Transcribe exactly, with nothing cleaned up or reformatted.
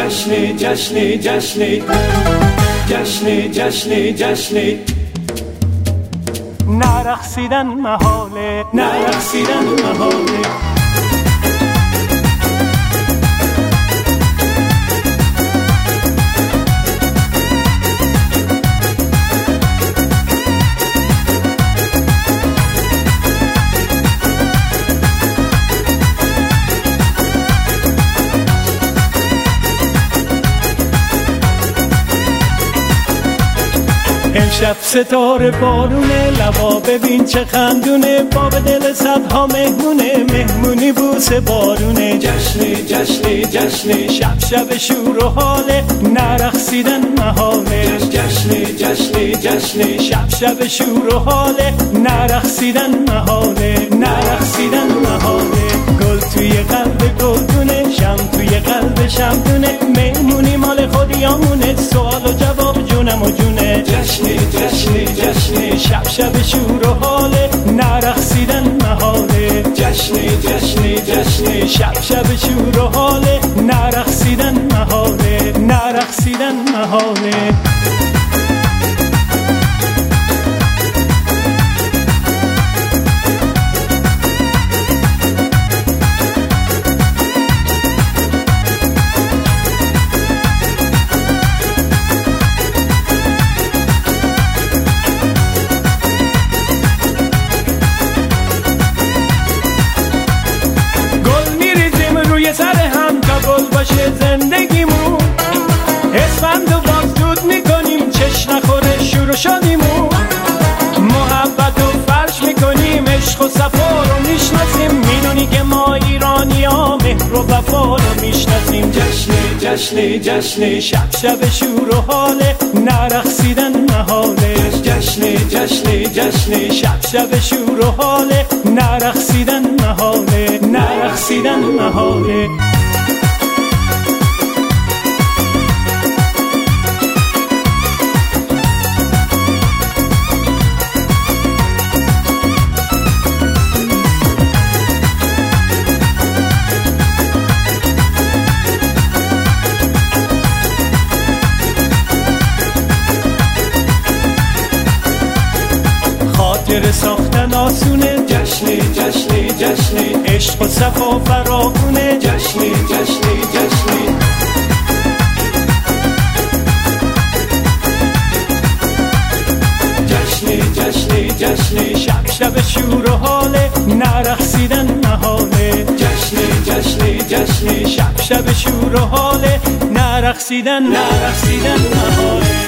جشنی جشنی جشنی جشنی جشنی جشنی نرقصیدن محاله نرقصیدن محاله امشب ستاره بارونه، لبا ببین چه خندونه، باب دل صدها مهمونه، مهمونی بوسه بارونه. جشنی جشنی جشنی شب شب شور و حاله، نرقصیدن محاله. جشنی جشنی جشنی شب شب شور و حاله، نرقصیدن محاله، نرقصیدن محاله. گل توی قلب گلدونه، شم توی قلب شمدونه، مهمونی مال خودیامونه، سوال و جواب جونم و جونه. جشنی جشنی جشنی شب شب شور و حاله، نرقصیدن محاله. جشنی جشنی جشنی شب شب شور و حاله، نرقصیدن محاله، نرقصیدن محاله. سر هم تا گل باشه زندگیمون، اسفند و باز دود میکنیم، چشم نخوره شور و شادیمون. محبت و فرش میکنیم، عشق و صفا رو میشناسیم، میدونی که ما ایرانی ها مهر و وفا رو میشناسیم. جشنی جشنی جشنی شب شب شور و حاله، نرقصیدن محاله. جشنی جشنی جشنی شب شب شور و حاله، نرقصیدن محاله، نرقصیدن محاله. خاطر ساختن آسونه، جشنی جشنی جشنی عشق و صفا فراوونه. جشنی جشنی جشنی جشنی جشنی جشنی شب شب شور و حاله، نرقصیدن محاله. جشنی جشنی جشنی شب شب شور و حاله، نرقصیدن نرقصیدن محاله.